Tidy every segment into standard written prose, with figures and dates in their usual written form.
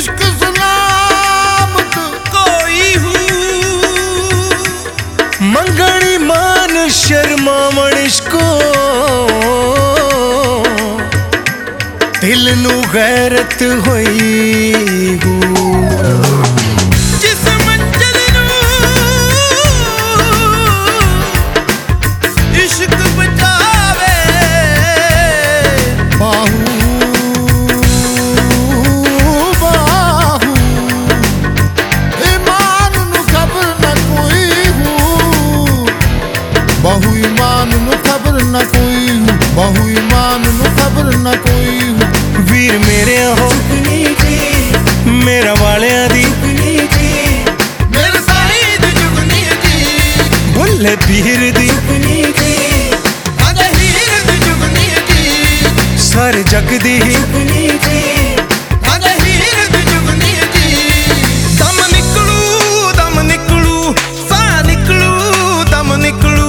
इश्क सलामत कोई हूँ मंगणी मान शर्मावण इश्को दिल नू गैरत होई हूँ जिस मंजिल नू इश्क बचावे बाहू बाहू ईमान नू खबर न कोई हूँ बाहू ईमान नू खबर न कोई हूँ बाहू ईमान नू खबर न कोई हूँ वीर मेरे हो मेरा वालिया दी मेरे साईद जुगनी दी बुल्ले पीर दी आजा हीर दी जुगनी दी सारे जग दी आजा हीर दी जुगनी दी दम निकलू सा निकलू दम निकलू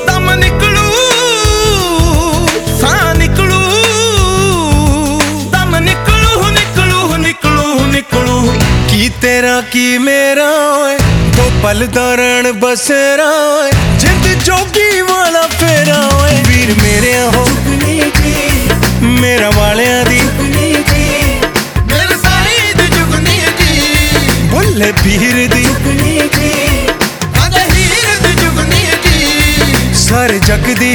सा निकलू की तेरा की मेरा दो पल दौरण बसेरा जिंद जोगी वाला फेरा वीर मेरे हो मेरा वालिया दी मेरे साईद जुगनी दी बुल्ले पीर दी आजा हीर दी जुगनी दी सारे जग दी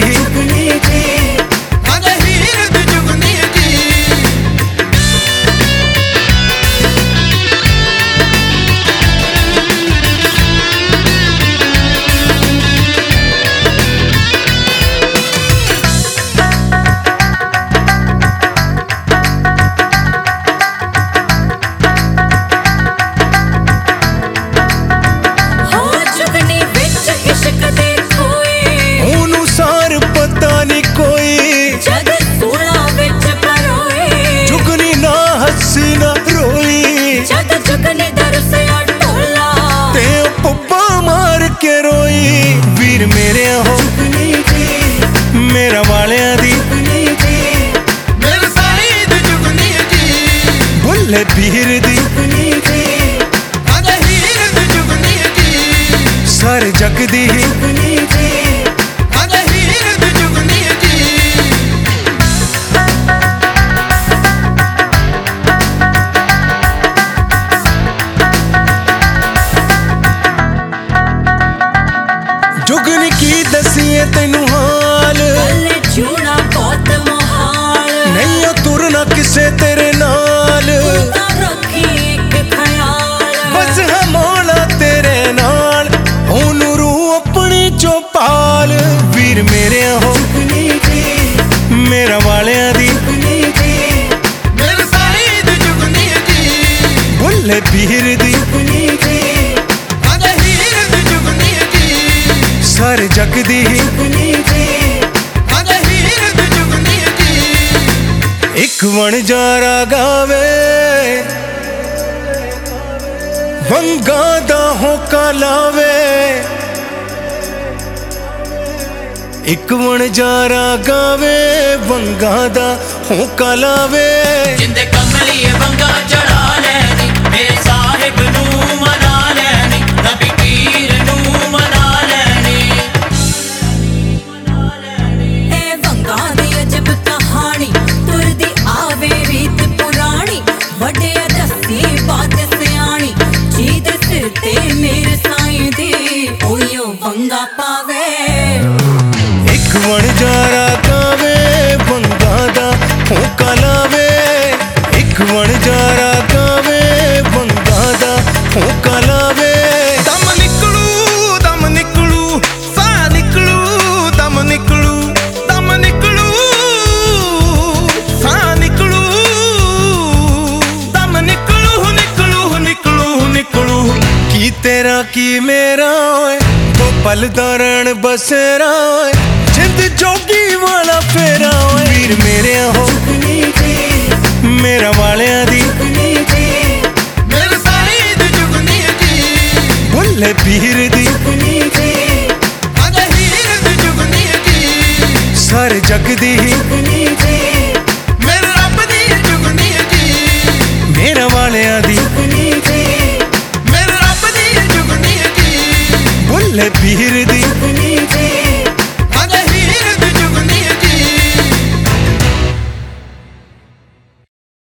आजा हीर दी जुगनी दी वीर मेरे हो मेरा वालिया दी मेरे साईद जुगनी दी बुल्ले पीर दी आजा हीर दी जुगनी दी सारे जग दी आजा हीर दी जुगनी दी जुगनी की दसीए तेनू हाल जूना बहुत मुहाल नहीं ओ तुरना किसे तेरे नाल रखी एक ख्याल बस है मौला तेरे नाल ओनू रू अपनी चौपाल वीर मेरे हो मेरा वालिया दी मेरे साईद जुगनी दी बुल्ले पीर दी सारे जग दी आजा हीर दी जुगनी दी एक वणजारा गावे वंगा दा होका लावे एक वणजारा गावे वंगा दा होका लावे जिंदे कमलिए वंगा चढ़ा लैनी मेरे साहिब नू मना लैनी नबी पीर नू मना मेरे साईं दी ओयो वंगा पावे एक वणजारा गावे वंगा दा होका लावे एक वणजारा गावे वंगा दा होका लावे दम निकलू सा निकलू दम निकलू सा निकलू दम निकलू की तेरा की मेरा दो पल दौरण बसेरा जिंद जोगी वाला फेरा वीर मेरे हो मेरा वालिया दी मेरे साईद जुगनी दी बुल्ले पीर दी आजा हीर दी जुगनी दी सारे जग दी मेरे रब दी जुगनी दी मेरा ਵਾਲਿਆਂ ਦੀ